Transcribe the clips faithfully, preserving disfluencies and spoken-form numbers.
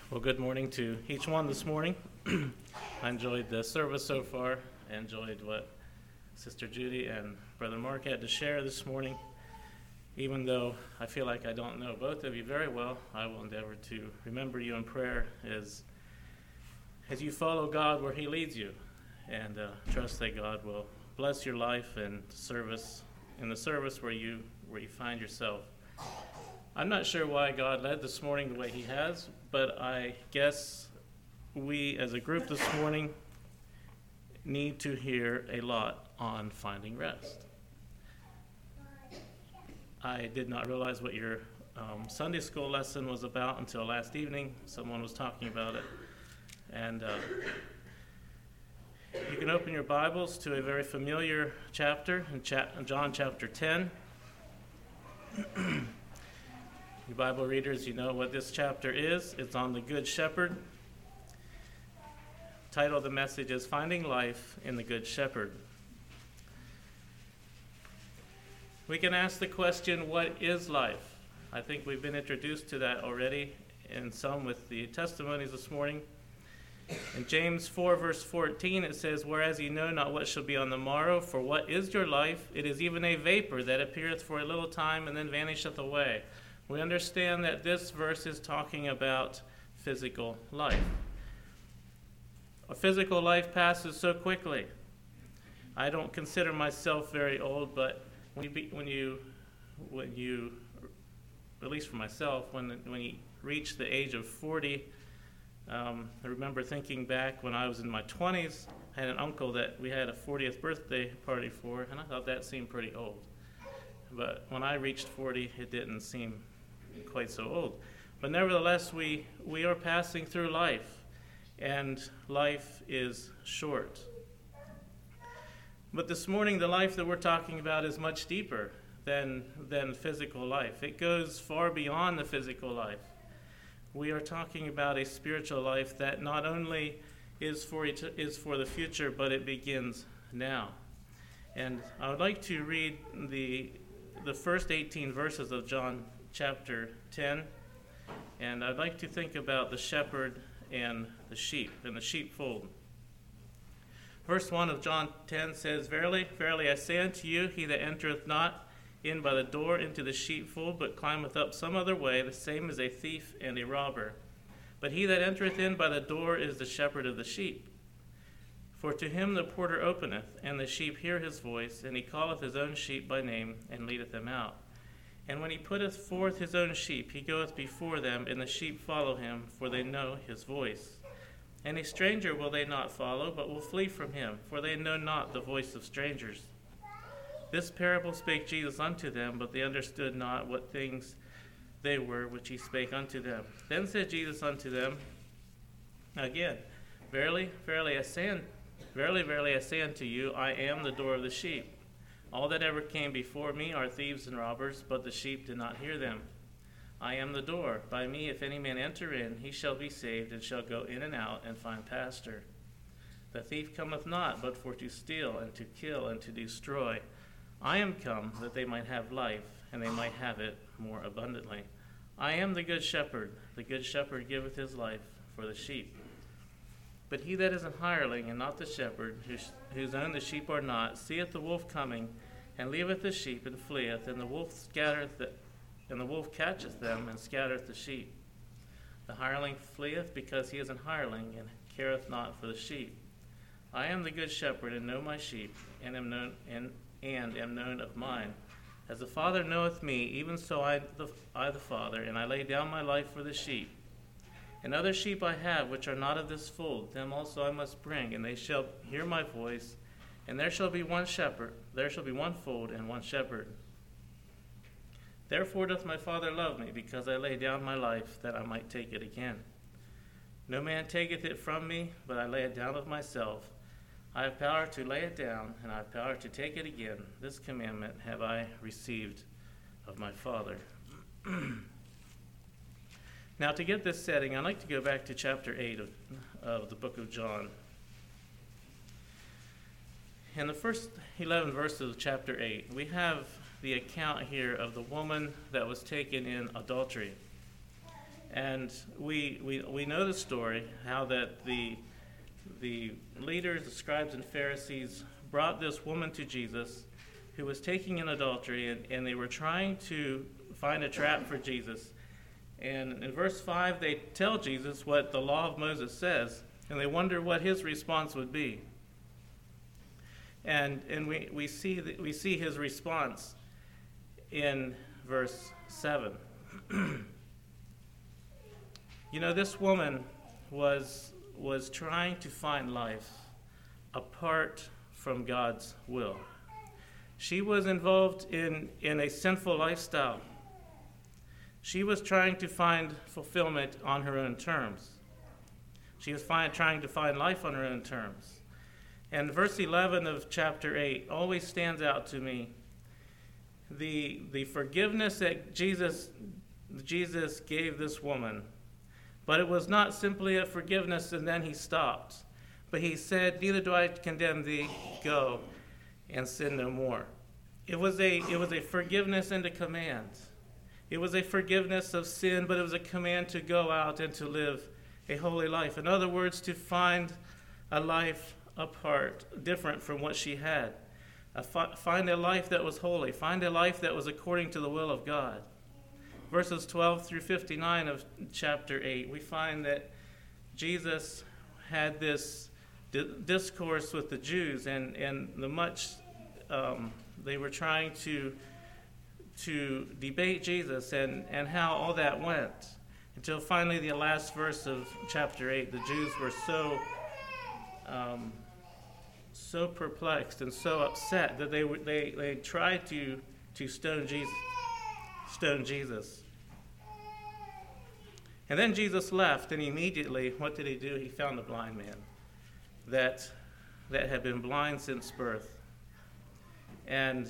Well, good morning to each one this morning. I enjoyed the service so far. I enjoyed what Sister Judy and Brother Mark had to share this morning. Even though I feel like I don't know both of you very well, I will endeavor to remember you in prayer as, as you follow God where He leads you, and uh, trust that God will bless your life and service in the service where you where you find yourself. I'm not sure why God led this morning the way He has, but I guess we as a group this morning need to hear a lot on finding rest. I did not realize what your um, Sunday school lesson was about until last evening. Someone was talking about it. And uh, you can open your Bibles to a very familiar chapter in cha- John chapter ten. You Bible readers, you know what this chapter is. It's on the Good Shepherd. The title of the message is Finding Life in the Good Shepherd. We can ask the question, what is life? I think we've been introduced to that already, and some with the testimonies this morning. In James four, verse fourteen, it says, "Whereas ye know not what shall be on the morrow, for what is your life? It is even a vapor that appeareth for a little time and then vanisheth away." We understand that this verse is talking about physical life. A physical life passes so quickly. I don't consider myself very old, but when you, be, when you, when you, at least for myself, when when you reach the age of forty, um, I remember thinking back when I was in my twenties. I had an uncle that we had a fortieth birthday party for, and I thought that seemed pretty old. But when I reached forty, it didn't seem quite so old. But nevertheless, we, we are passing through life, and life is short. But this morning, the life that we're talking about is much deeper than, than physical life. It goes far beyond the physical life. We are talking about a spiritual life that not only is for, is for the future, but it begins now. And I would like to read the the first eighteen verses of John chapter ten, and I'd like to think about the shepherd and the sheep and the sheepfold. Verse one of John ten says, "Verily, verily, I say unto you, he that entereth not in by the door into the sheepfold, but climbeth up some other way, the same is a thief and a robber. But he that entereth in by the door is the shepherd of the sheep. For to him the porter openeth, and the sheep hear his voice, and he calleth his own sheep by name, and leadeth them out. And when he putteth forth his own sheep, he goeth before them, and the sheep follow him, for they know his voice. And a stranger will they not follow, but will flee from him, for they know not the voice of strangers. This parable spake Jesus unto them, but they understood not what things they were which he spake unto them. Then said Jesus unto them again, Verily, verily, I say unto Verily, verily, I say unto you, I am the door of the sheep. All that ever came before me are thieves and robbers, but the sheep did not hear them. I am the door. By me, if any man enter in, he shall be saved, and shall go in and out, and find pasture. The thief cometh not, but for to steal, and to kill, and to destroy. I am come, that they might have life, and they might have it more abundantly. I am the good shepherd. The good shepherd giveth his life for the sheep. But he that is an hireling, and not the shepherd, whose, whose own the sheep are not, seeth the wolf coming, and leaveth the sheep, and fleeth, and the wolf scattereth, the, and the wolf catcheth them, and scattereth the sheep. The hireling fleeth, because he is an hireling, and careth not for the sheep. I am the good shepherd, and know my sheep, and am known, and, and am known of mine. As the Father knoweth me, even so I the, I the Father, and I lay down my life for the sheep. And other sheep I have, which are not of this fold, them also I must bring, and they shall hear my voice, and there shall be one shepherd, there shall be one fold, and one shepherd. Therefore doth my Father love me, because I lay down my life, that I might take it again. No man taketh it from me, but I lay it down of myself. I have power to lay it down, and I have power to take it again. This commandment have I received of my Father." Now, to get this setting, I'd like to go back to chapter eight of, of the book of John. In the first eleven verses of chapter eight, we have the account here of the woman that was taken in adultery. And we, we, we know the story, how that the, the leaders, the scribes and Pharisees brought this woman to Jesus who was taking in adultery, and, and they were trying to find a trap for Jesus. And in verse five, they tell Jesus what the law of Moses says, and they wonder what his response would be. And and we, we see that we see his response in verse seven. You know, this woman was was trying to find life apart from God's will. She was involved in, in a sinful lifestyle. She was trying to find fulfillment on her own terms. She was find, trying to find life on her own terms. And verse eleven of chapter eight always stands out to me. The, the forgiveness that Jesus, Jesus gave this woman, but it was not simply a forgiveness and then he stopped. But he said, "Neither do I condemn thee, go and sin no more." It was a, it was a forgiveness and a command. It was a forgiveness of sin, but it was a command to go out and to live a holy life. In other words, to find a life apart, different from what she had. A fi- find a life that was holy. Find a life that was according to the will of God. Verses twelve through fifty-nine of chapter eight, we find that Jesus had this di- discourse with the Jews, and, and the much um, they were trying to to debate Jesus, and, and how all that went. Until finally the last verse of chapter eight, the Jews were so um, so perplexed and so upset that they were, they they tried to to stone Jesus. Stone Jesus. And then Jesus left, and immediately, what did he do? He found a blind man that that had been blind since birth. And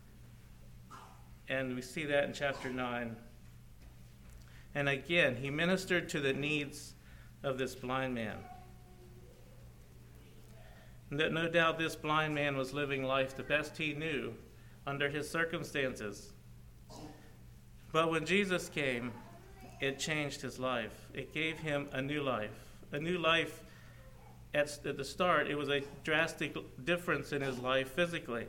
and we see that in chapter nine. And again, he ministered to the needs of this blind man. And that no doubt this blind man was living life the best he knew under his circumstances. But when Jesus came, it changed his life. It gave him a new life. A new life, at, at the start, it was a drastic difference in his life physically.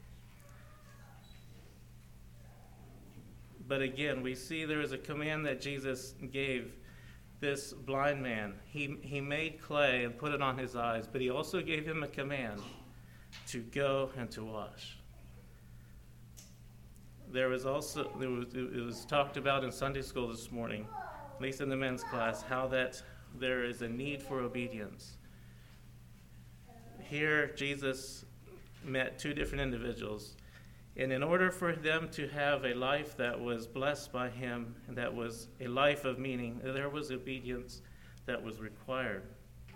But again, we see there is a command that Jesus gave this blind man. He, he made clay and put it on his eyes, but he also gave him a command to go and to wash. There was also, there was, it was talked about in Sunday school this morning, at least in the men's class, how that there is a need for obedience. Here, Jesus met two different individuals, and in order for them to have a life that was blessed by him, and that was a life of meaning, there was obedience that was required.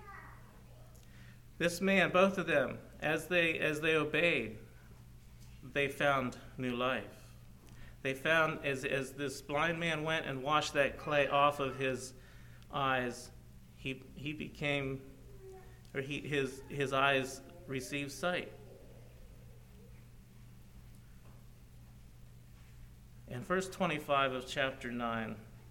This man, both of them, as they as they obeyed, they found new life. They found, as, as this blind man went and washed that clay off of his eyes, he he became, or he his his eyes received sight. In verse twenty-five of chapter nine,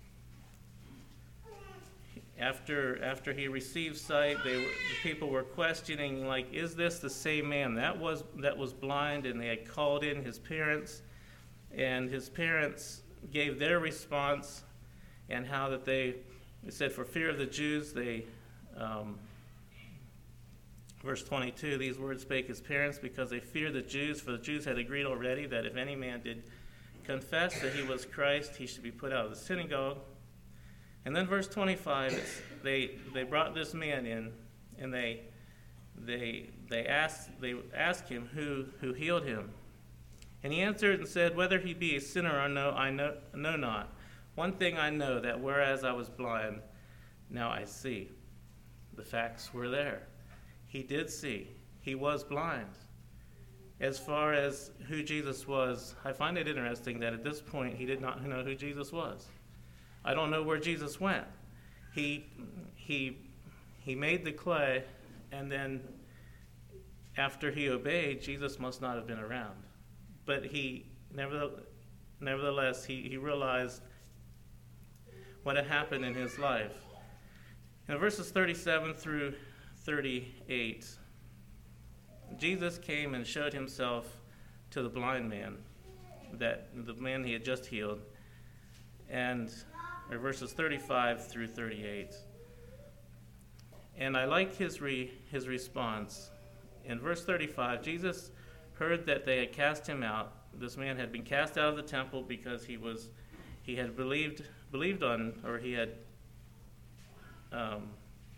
after after he received sight, they were, the people were questioning, like, is this the same man that was that was blind? And they had called in his parents. And his parents gave their response, and how that they, they said, for fear of the Jews, they, um, verse twenty-two, these words spake his parents because they feared the Jews, for the Jews had agreed already that if any man did confess that he was Christ, he should be put out of the synagogue. And then verse twenty-five, it's, they they brought this man in, and they they they asked they asked him who who healed him. And he answered and said, whether he be a sinner or no, I know, know not. One thing I know, that whereas I was blind, now I see. The facts were there. He did see. He was blind. As far as who Jesus was, I find it interesting that at this point he did not know who Jesus was. I don't know where Jesus went. He he he made the clay, and then after he obeyed, Jesus must not have been around. But he, nevertheless, he, he realized what had happened in his life. In verses thirty-seven through thirty-eight, Jesus came and showed himself to the blind man, that the man he had just healed, and or verses thirty-five through thirty-eight. And I like his re, his response. In verse thirty-five, Jesus heard that they had cast him out. This man had been cast out of the temple because he was he had believed believed on, or he had um,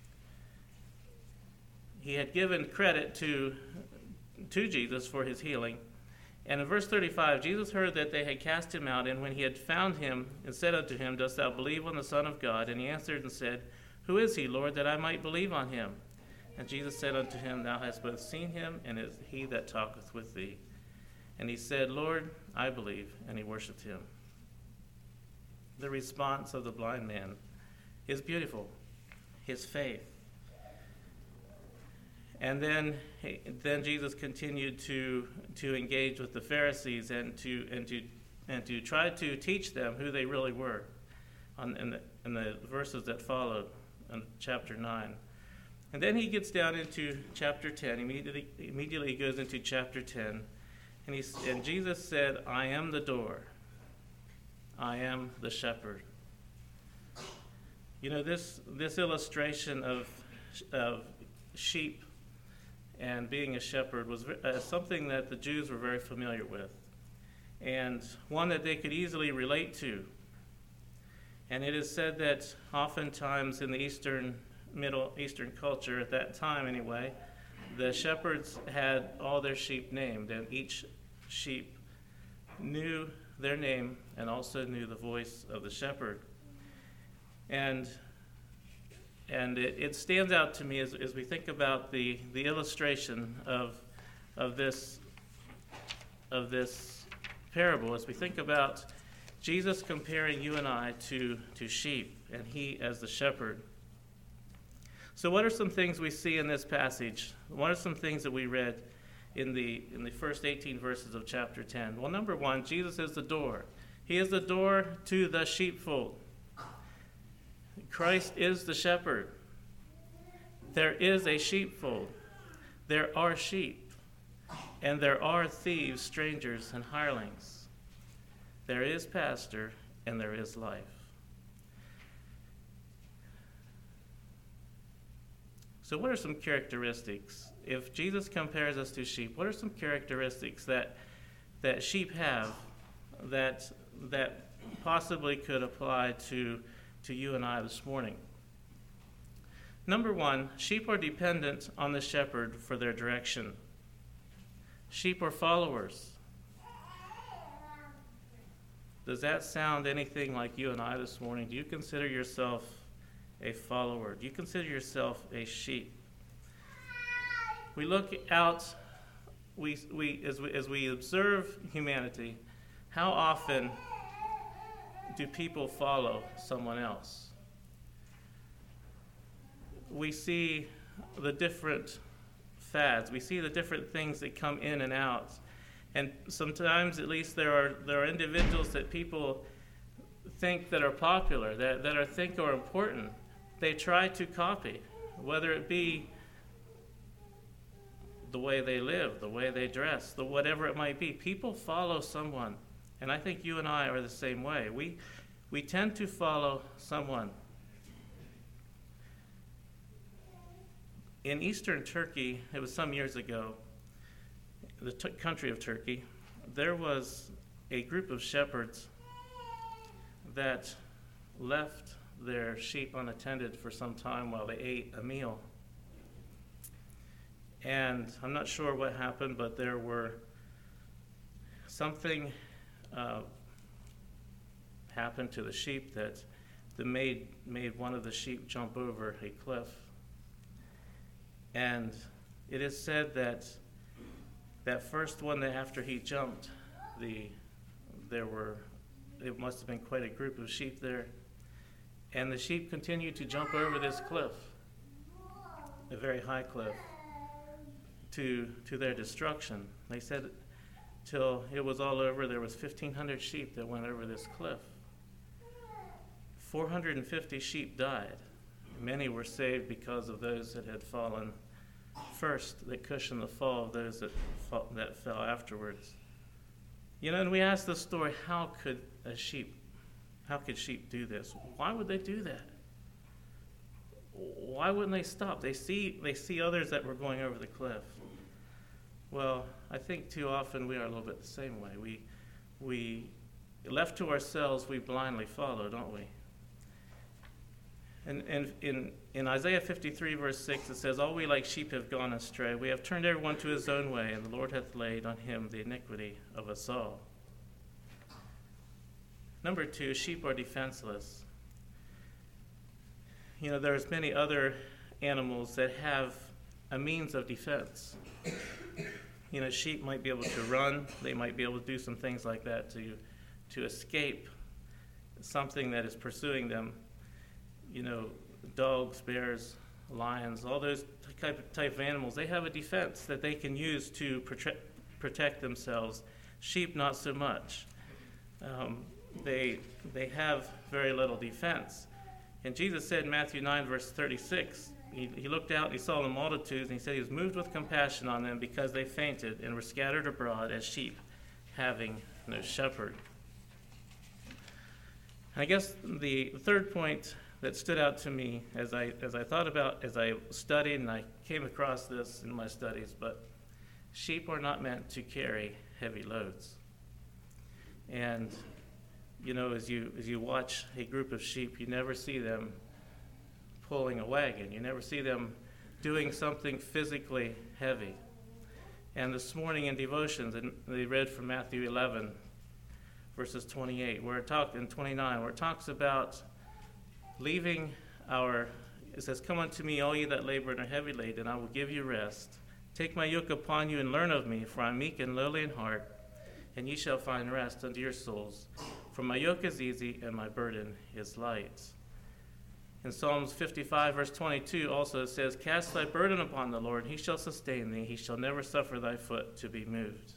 he had given credit to to Jesus for his healing. And in verse thirty-five, Jesus heard that they had cast him out, and when he had found him, and said unto him, Dost thou believe on the Son of God? And he answered and said, Who is he, Lord, that I might believe on him? And Jesus said unto him, Thou hast both seen him, and it is he that talketh with thee. And he said, Lord, I believe. And he worshipped him. The response of the blind man is beautiful. His faith. And then, then Jesus continued to to engage with the Pharisees and to and to and to try to teach them who they really were, on in the, in the verses that followed, in chapter nine. And then he gets down into chapter ten. Immediately, immediately he goes into chapter ten, and he and Jesus said, "I am the door. I am the shepherd." You know, this this illustration of of sheep and being a shepherd was uh, something that the Jews were very familiar with, and one that they could easily relate to. And it is said that oftentimes in the Eastern, Middle Eastern culture at that time anyway, the shepherds had all their sheep named, and each sheep knew their name and also knew the voice of the shepherd. And And it, it stands out to me as, as we think about the, the illustration of of this of this parable, as we think about Jesus comparing you and I to, to sheep, and he as the shepherd. So what are some things we see in this passage? What are some things that we read in the in the first eighteen verses of chapter ten? Well, number one, Jesus is the door. He is the door to the sheepfold. Christ is the shepherd. There is a sheepfold. There are sheep. And there are thieves, strangers, and hirelings. There is pasture, and there is life. So what are some characteristics? If Jesus compares us to sheep, what are some characteristics that that sheep have that that possibly could apply to to you and I this morning? Number one, sheep are dependent on the shepherd for their direction. Sheep are followers. Does that sound anything like you and I this morning? Do you consider yourself a follower? Do you consider yourself a sheep? We look out, we, we, as we, as we observe humanity, how often do people follow someone else? We see the different fads. We see the different things that come in and out. And sometimes, at least, there are there are individuals that people think that are popular, that, that are think are important. They try to copy, whether it be the way they live, the way they dress, the whatever it might be. People follow someone. And I think you and I are the same way. We we tend to follow someone. In eastern Turkey, it was some years ago, the t- country of Turkey, there was a group of shepherds that left their sheep unattended for some time while they ate a meal. And I'm not sure what happened, but there were something uh, happened to the sheep that the made made one of the sheep jump over a cliff. And it is said that that first one, that after he jumped, the there were it must have been quite a group of sheep there, and the sheep continued to jump over this cliff, a very high cliff, to to their destruction. They said till it was all over, there was fifteen hundred sheep that went over this cliff. four hundred fifty sheep died. Many were saved because of those that had fallen first, that cushioned the fall of those that, fall, that fell afterwards. You know, and we ask the story, how could a sheep, how could sheep do this? Why would they do that? Why wouldn't they stop? They see, they see others that were going over the cliff. Well, I think too often we are a little bit the same way. We, we left to ourselves, we blindly follow, don't we? And, and in, in Isaiah fifty-three, verse six, it says, "All we like sheep have gone astray. We have turned everyone to his own way, and the Lord hath laid on him the iniquity of us all." Number two, sheep are defenseless. You know, there's many other animals that have a means of defense. You know, sheep might be able to run. They might be able to do some things like that to, to escape something that is pursuing them. You know, dogs, bears, lions, all those type of, type of animals, they have a defense that they can use to protect, protect themselves. Sheep, not so much. Um, they, they have very little defense. And Jesus said in Matthew nine, verse thirty-six, he, he looked out and he saw the multitudes, and he said he was moved with compassion on them because they fainted and were scattered abroad as sheep having no shepherd. And I guess the third point that stood out to me as I as I thought about, as I studied, and I came across this in my studies, but sheep are not meant to carry heavy loads. And, you know, as you as you watch a group of sheep, you never see them pulling a wagon. You never see them doing something physically heavy. And this morning in devotions, and they read from Matthew eleven, verses twenty-eight, where it talked in twenty-nine, where it talks about leaving our, it says, "Come unto me, all ye that labor and are heavy laden, and I will give you rest. Take my yoke upon you and learn of me, for I am meek and lowly in heart, and ye shall find rest unto your souls. For my yoke is easy and my burden is light." In Psalms fifty-five, verse twenty-two, also it says, "Cast thy burden upon the Lord, and he shall sustain thee. He shall never suffer thy foot to be moved."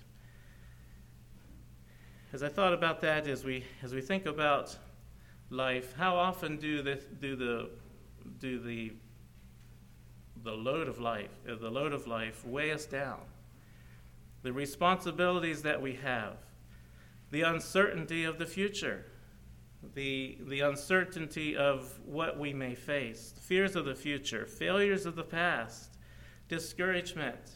As I thought about that, as we as we think about life, how often do the do the do the the load of life, the load of life weigh us down? The responsibilities that we have, the uncertainty of the future, the the uncertainty of what we may face, fears of the future, failures of the past, discouragement,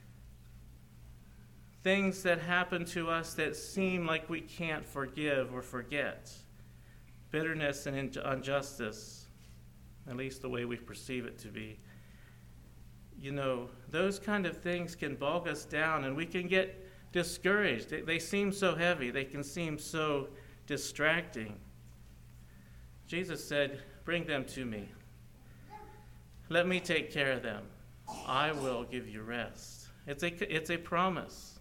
things that happen to us that seem like we can't forgive or forget, bitterness and injustice, at least the way we perceive it to be. You know, those kind of things can bog us down, and we can get discouraged. They, they seem so heavy. They can seem so distracting. Jesus said, "Bring them to me. Let me take care of them. I will give you rest." It's a, it's a promise.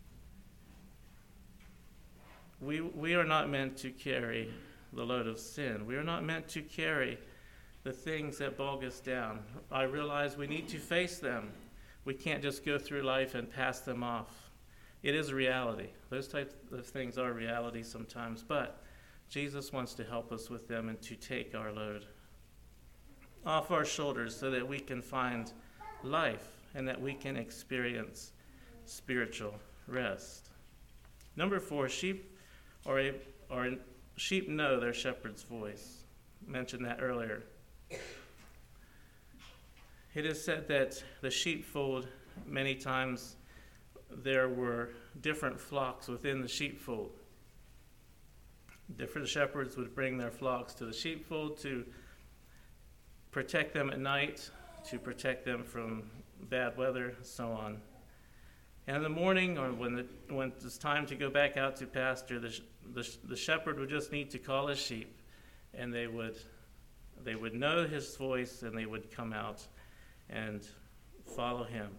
We, we are not meant to carry the load of sin. We are not meant to carry the things that bog us down. I realize we need to face them. We can't just go through life and pass them off. It is a reality. Those types of things are reality sometimes, but Jesus wants to help us with them and to take our load off our shoulders so that we can find life and that we can experience spiritual rest. Number four, sheep are a, are sheep know their shepherd's voice. I mentioned that earlier. It is said that the sheepfold, many times there were different flocks within the sheepfold. Different shepherds would bring their flocks to the sheepfold to protect them at night, to protect them from bad weather, so on. And in the morning, or when, the, when it's time to go back out to pasture, the, the, the shepherd would just need to call his sheep, and they would they would know his voice, and they would come out and follow him.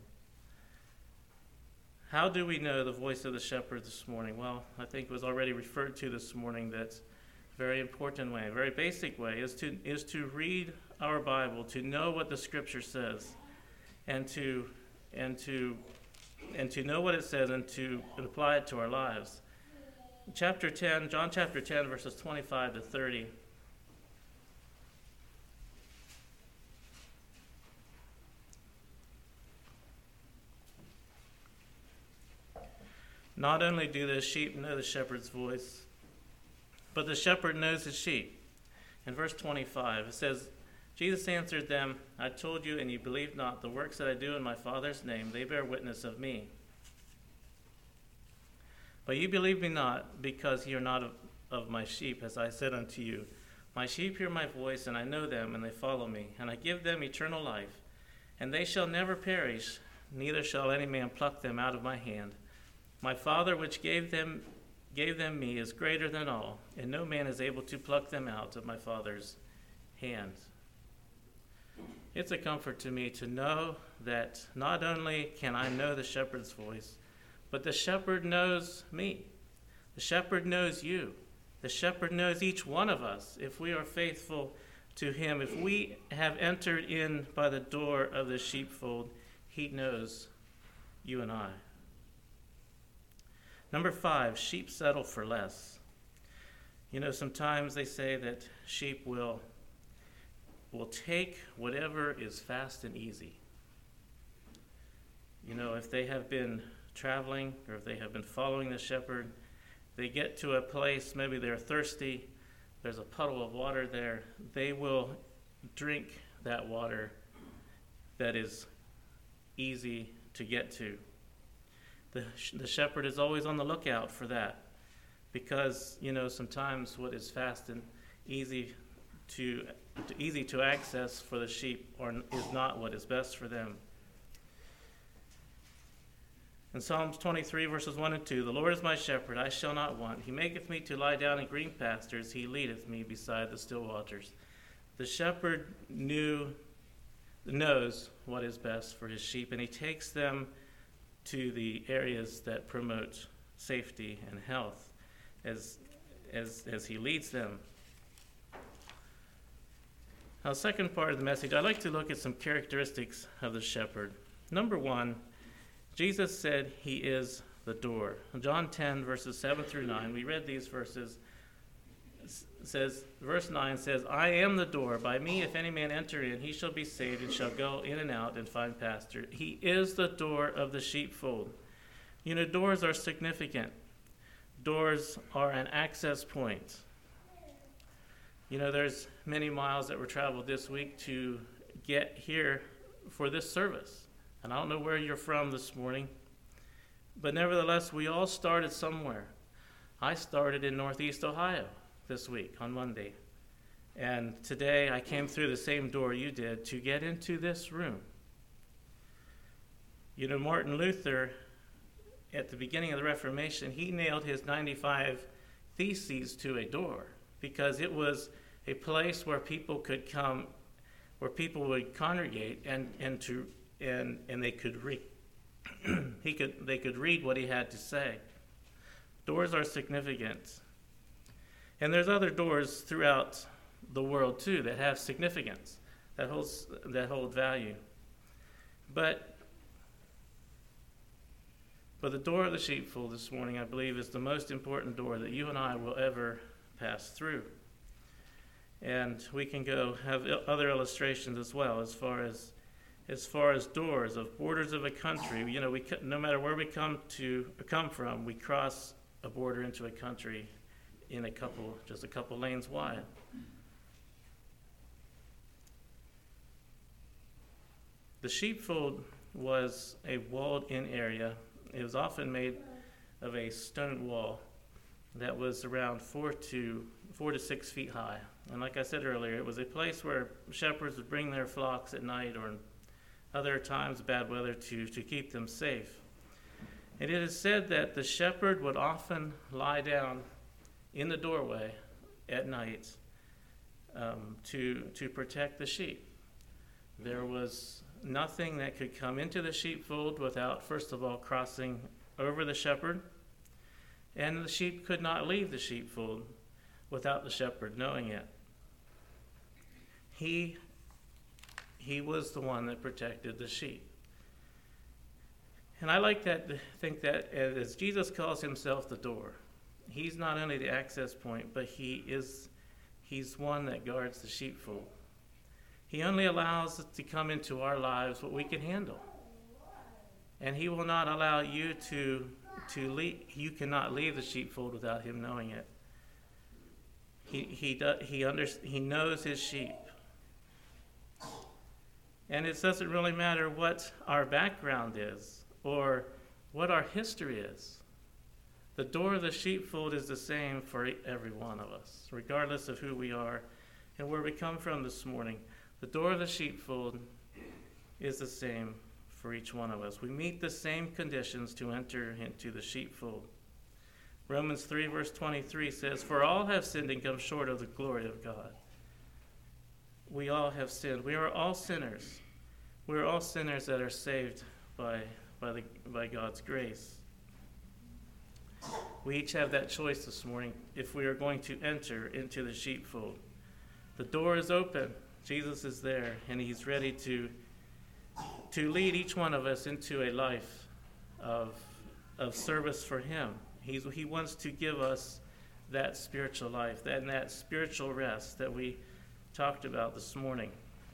How do we know the voice of the shepherd this morning? Well, I think it was already referred to this morning that a very important way, a very basic way, is to is to read our Bible, to know what the Scripture says, and to and to and to know what it says and to apply it to our lives. Chapter ten, John chapter ten, verses twenty-five to thirty. Not only do the sheep know the shepherd's voice, but the shepherd knows his sheep. In verse twenty-five, it says, Jesus answered them, I told you, and you believe not. The works that I do in my Father's name, they bear witness of me. But you believe me not, because ye are not of, of my sheep, as I said unto you. My sheep hear my voice, and I know them, and they follow me. And I give them eternal life, and they shall never perish, neither shall any man pluck them out of my hand. My Father which gave them gave them me is greater than all, and no man is able to pluck them out of my Father's hand. It's a comfort to me to know that not only can I know the shepherd's voice, but the shepherd knows me. The shepherd knows you. The shepherd knows each one of us if we are faithful to him. If we have entered in by the door of the sheepfold, he knows you and I. Number five, sheep settle for less. You know, sometimes they say that sheep will, will take whatever is fast and easy. You know, if they have been traveling or if they have been following the shepherd, they get to a place, maybe they're thirsty, there's a puddle of water there, they will drink that water that is easy to get to. The, the shepherd is always on the lookout for that because, you know, sometimes what is fast and easy to, to easy to access for the sheep or is not what is best for them. In Psalms twenty-three, verses one and two, the Lord is my shepherd, I shall not want. He maketh me to lie down in green pastures. He leadeth me beside the still waters. The shepherd knew, knows what is best for his sheep, and he takes them to the areas that promote safety and health as, as, as he leads them. Now, the second part of the message, I'd like to look at some characteristics of the shepherd. Number one, Jesus said he is the door. In John ten, verses seven through nine, we read these verses. Says, verse nine says, I am the door. By me, if any man enter in, he shall be saved and shall go in and out and find pasture. He is the door of the sheepfold. You know, doors are significant. Doors are an access point. You know, there's many miles that were traveled this week to get here for this service. And I don't know where you're from this morning, but nevertheless, we all started somewhere. I started in Northeast Ohio this week on Monday. And today I came through the same door you did to get into this room. You know, Martin Luther, at the beginning of the Reformation, he nailed his ninety-five Theses to a door because it was a place where people could come, where people would congregate and, and to and and they could read he could they could read what he had to say. Doors are significant. And there's other doors throughout the world too that have significance, that holds that hold value. But but the door of the sheepfold this morning, I believe, is the most important door that you and I will ever pass through. And we can go have other illustrations as well, as far as as far as doors of borders of a country. You know, we no matter where we come to come from, we cross a border into a country in a couple, just a couple lanes wide. The sheepfold was a walled-in area. It was often made of a stone wall that was around four to four to six feet high. And like I said earlier, it was a place where shepherds would bring their flocks at night or in other times, bad weather, to, to keep them safe. And it is said that the shepherd would often lie down in the doorway at night um, to to protect the sheep. There was nothing that could come into the sheepfold without, first of all, crossing over the shepherd, and the sheep could not leave the sheepfold without the shepherd knowing it. He, he was the one that protected the sheep. And I like that, think that as Jesus calls himself the door, he's not only the access point, but he is he's one that guards the sheepfold. He only allows to come into our lives what we can handle. And he will not allow you to to leave, you cannot leave the sheepfold without him knowing it. He he does, he under, he knows his sheep. And it doesn't really matter what our background is or what our history is. The door of the sheepfold is the same for every one of us, regardless of who we are and where we come from this morning. The door of the sheepfold is the same for each one of us. We meet the same conditions to enter into the sheepfold. Romans three verse twenty-three says, "For all have sinned and come short of the glory of God." We all have sinned. We are all sinners. We are all sinners that are saved by, by, the, by God's grace. We each have that choice this morning if we are going to enter into the sheepfold. The door is open. Jesus is there, and he's ready to, to lead each one of us into a life of, of service for him. He's, he wants to give us that spiritual life, that, and that spiritual rest that we talked about this morning.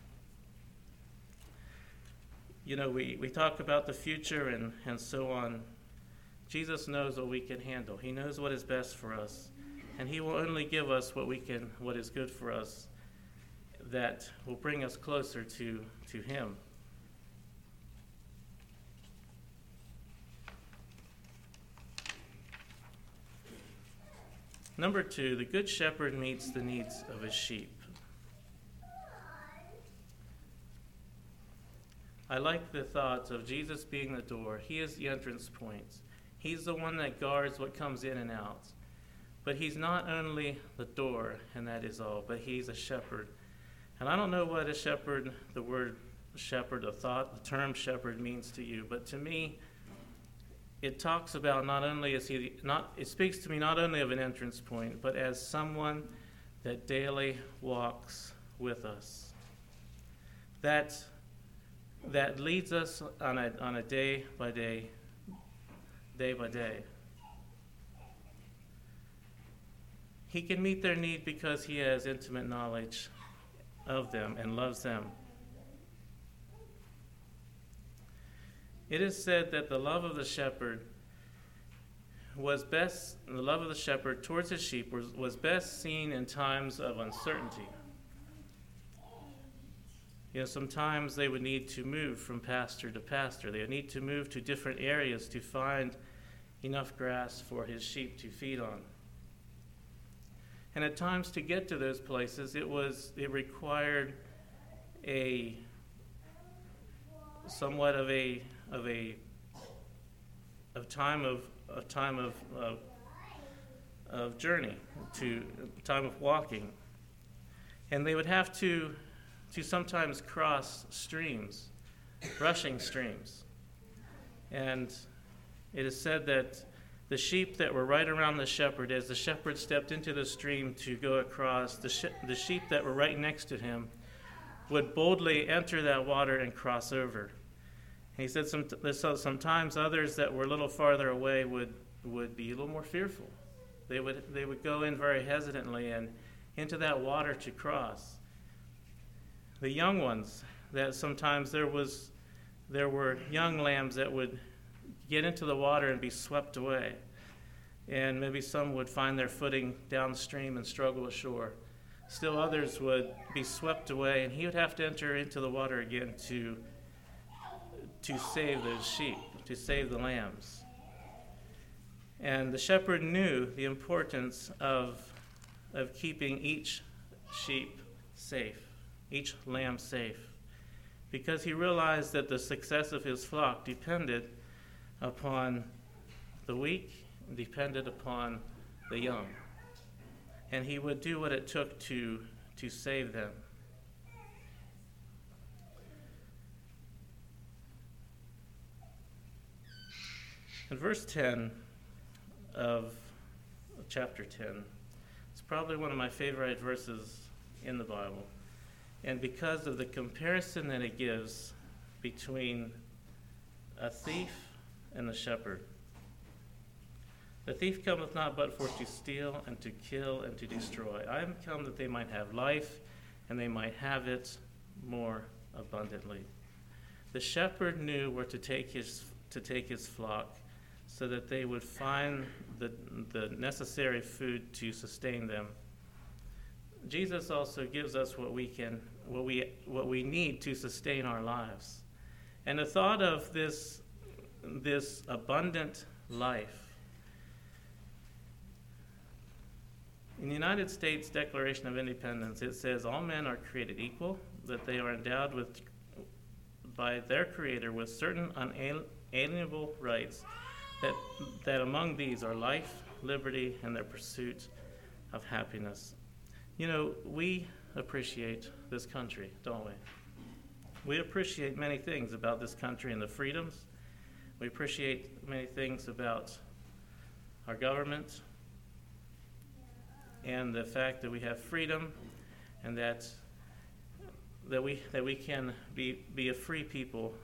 You know, we, we talk about the future and, and so on. Jesus knows what we can handle. He knows what is best for us. And he will only give us what we can, what is good for us, that will bring us closer to, to him. Number two, the Good Shepherd meets the needs of his sheep. I like the thought of Jesus being the door. He is the entrance point. He's the one that guards what comes in and out. But he's not only the door, and that is all, but he's a shepherd. And I don't know what a shepherd, the word shepherd, the thought, the term shepherd means to you, but to me, it talks about not only is he not it speaks to me not only of an entrance point, but as someone that daily walks with us. That that leads us on a on a day by day, day by day. He can meet their need because he has intimate knowledge of them and loves them. It is said that the love of the shepherd was best, the love of the shepherd towards his sheep was, was best seen in times of uncertainty. You know, sometimes they would need to move from pasture to pasture. They would need to move to different areas to find enough grass for his sheep to feed on. And at times to get to those places, it was it required a somewhat of a of a of time of a time of of, of journey to time of walking, and they would have to to sometimes cross streams, rushing streams, and it is said that the sheep that were right around the shepherd, as the shepherd stepped into the stream to go across, the, sh- the sheep that were right next to him would boldly enter that water and cross over. And he said some, so sometimes others that were a little farther away would, would be a little more fearful. They would, they would go in very hesitantly and into that water to cross. The young ones, that sometimes there was, there were young lambs that would get into the water and be swept away. And maybe some would find their footing downstream and struggle ashore. Still others would be swept away, and he would have to enter into the water again to, to save those sheep, to save the lambs. And the shepherd knew the importance of, of keeping each sheep safe, each lamb safe, because he realized that the success of his flock depended upon the weak, depended upon the young. And he would do what it took to, to save them. In verse ten of chapter ten, it's probably one of my favorite verses in the Bible. And because of the comparison that it gives between a thief and the shepherd. The thief cometh not but for to steal and to kill and to destroy. I am come that they might have life, and they might have it more abundantly. The shepherd knew where to take his to take his flock, so that they would find the, the necessary food to sustain them. Jesus also gives us what we can, what we, what we need to sustain our lives. And the thought of this, this abundant life. In the United States Declaration of Independence, it says all men are created equal, that they are endowed with, by their Creator with certain unalienable rights, that, that among these are life, liberty, and their pursuit of happiness. You know, we appreciate this country, don't we? We appreciate many things about this country and the freedoms. We appreciate many things about our government and the fact that we have freedom and that that we that we can be be a free people.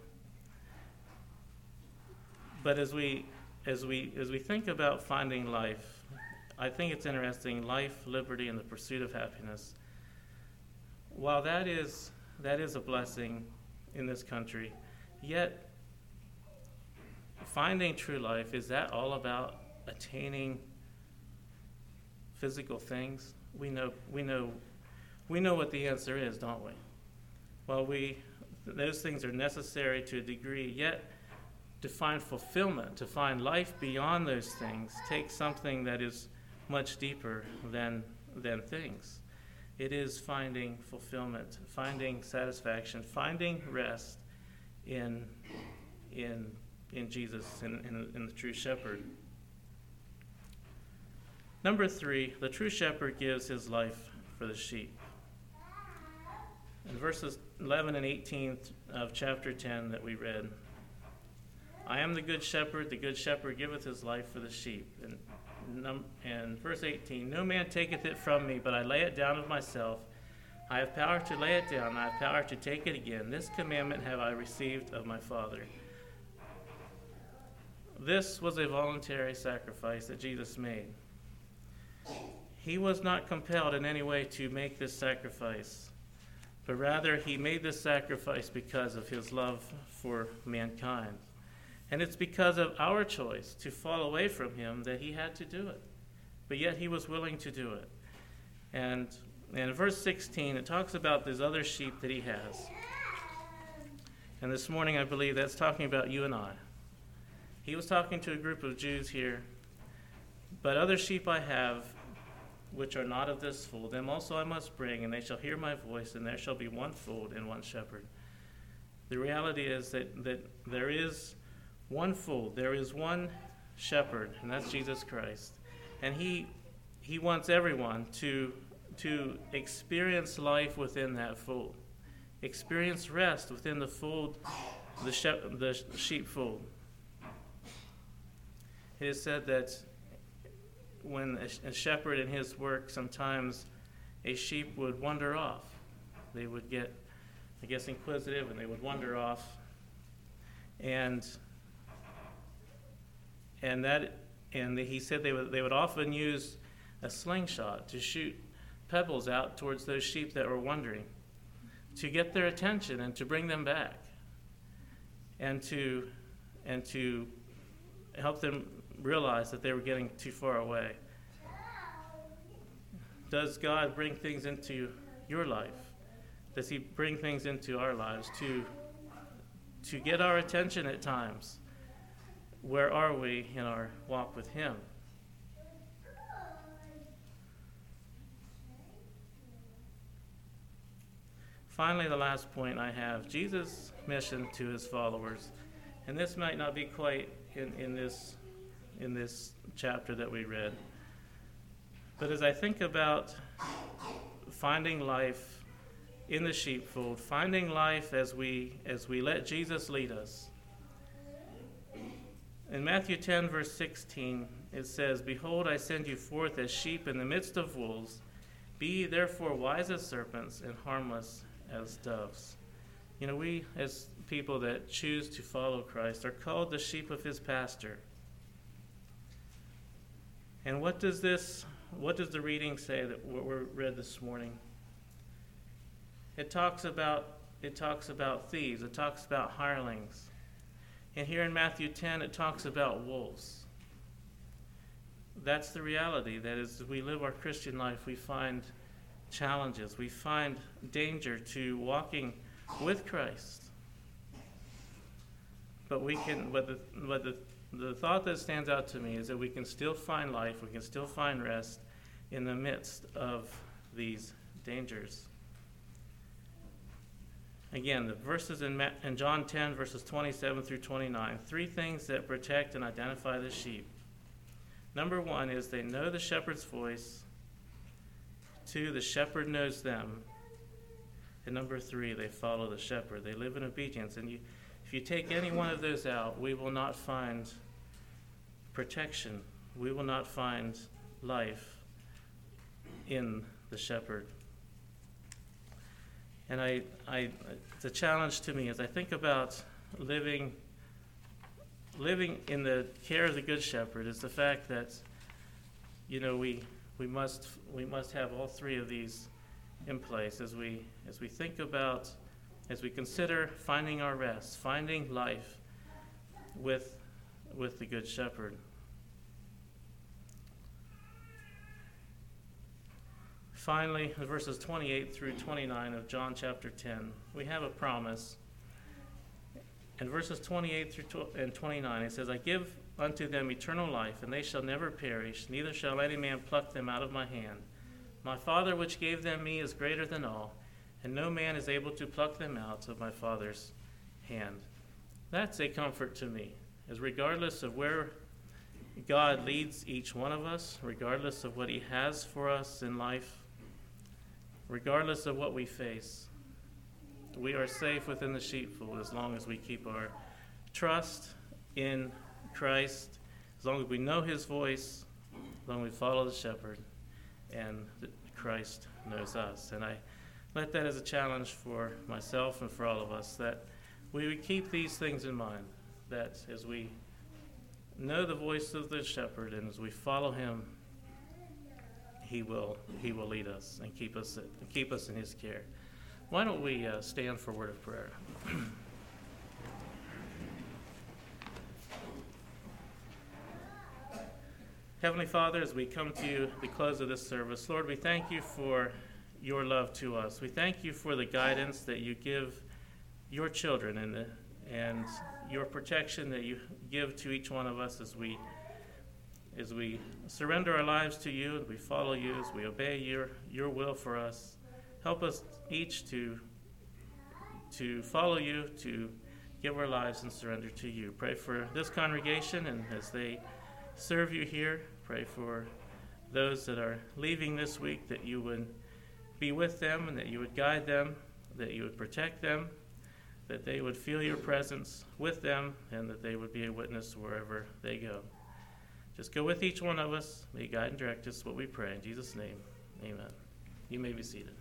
But as we as we as we think about finding life, I think it's interesting, life, liberty, and the pursuit of happiness. While that is that is a blessing in this country, yet finding true life, is that all about attaining physical things? We know we know we know what the answer is, don't we? While we those things are necessary to a degree, yet to find fulfillment, to find life beyond those things, takes something that is much deeper than than things. It is finding fulfillment, finding satisfaction, finding rest in in in Jesus, in, in, in the true shepherd. Number three, the true shepherd gives his life for the sheep. In verses eleven and eighteen of chapter ten that we read, I am the good shepherd, the good shepherd giveth his life for the sheep. And, num- and verse eighteen, no man taketh it from me, but I lay it down of myself. I have power to lay it down, I have power to take it again. This commandment have I received of my Father. This was a voluntary sacrifice that Jesus made. He was not compelled in any way to make this sacrifice, but rather he made this sacrifice because of his love for mankind. And it's because of our choice to fall away from him that he had to do it. But yet he was willing to do it. And, and in verse sixteen, it talks about these other sheep that he has. And this morning, I believe that's talking about you and I. He was talking to a group of Jews here. But other sheep I have, which are not of this fold, them also I must bring, and they shall hear my voice, and there shall be one fold and one shepherd. The reality is that, that there is one fold, there is one shepherd, and that's Jesus Christ. And he he wants everyone to, to experience life within that fold, experience rest within the fold, the, shep, the sheepfold. It is said that when a, a shepherd in his work, sometimes a sheep would wander off. They would get, I guess, inquisitive, and they would wander off. And and that and he said they would they would often use a slingshot to shoot pebbles out towards those sheep that were wandering, to get their attention and to bring them back, and to and to help them realize that they were getting too far away. Does God bring things into your life? Does he bring things into our lives to to get our attention at times? Where are we in our walk with him? Finally, the last point I have, Jesus' mission to his followers. And this might not be quite in, in this in this chapter that we read. But as I think about finding life in the sheepfold, finding life as we as we let Jesus lead us. In Matthew ten, verse sixteen, it says, behold, I send you forth as sheep in the midst of wolves. Be ye therefore wise as serpents and harmless as doves. You know, we as people that choose to follow Christ are called the sheep of his pasture. And what does this, what does the reading say that what we read this morning? It talks about, it talks about thieves. It talks about hirelings. And here in Matthew ten, it talks about wolves. that's the reality, that as we live our Christian life, we find challenges, we find danger to walking with Christ. But we can, but the, but the, the thought that stands out to me is that we can still find life, we can still find rest in the midst of these dangers. Again, the verses in, Ma- in John ten, verses twenty-seven through twenty-nine, three things that protect and identify the sheep. Number one is they know the shepherd's voice. Two, the shepherd knows them. And number three, they follow the shepherd. They live in obedience. And you, if you take any one of those out, we will not find protection. We will not find life in the shepherd. And I, I, it's a challenge to me as I think about living, living in the care of the Good Shepherd. Is the fact that, you know, we we must we must have all three of these in place as we as we think about, as we consider finding our rest, finding life with with the Good Shepherd. Finally, in verses twenty-eight through twenty-nine of John chapter ten, we have a promise. In verses twenty-eight through and twenty-nine, it says, I give unto them eternal life, and they shall never perish, neither shall any man pluck them out of my hand. My Father which gave them me is greater than all, and no man is able to pluck them out of my Father's hand. That's a comfort to me, as regardless of where God leads each one of us, regardless of what he has for us in life, regardless of what we face, we are safe within the sheepfold as long as we keep our trust in Christ, as long as we know his voice, as long as we follow the shepherd, and Christ knows us. And I let that as a challenge for myself and for all of us, that we would keep these things in mind, that as we know the voice of the shepherd and as we follow him, He will he will lead us and keep us keep us in his care. Why don't we uh, stand for a word of prayer? Heavenly Father, as we come to you at the close of this service, Lord, we thank you for your love to us. We thank you for the guidance that you give your children and the, and your protection that you give to each one of us as we as we surrender our lives to you and we follow you, as we obey your, your will for us. Help us each to, to follow you, to give our lives and surrender to you. Pray for this congregation, and as they serve you here, pray for those that are leaving this week, that you would be with them and that you would guide them, that you would protect them, that they would feel your presence with them, and that they would be a witness wherever they go. Just go with each one of us. May you guide and direct us what we pray. In Jesus' name, amen. You may be seated.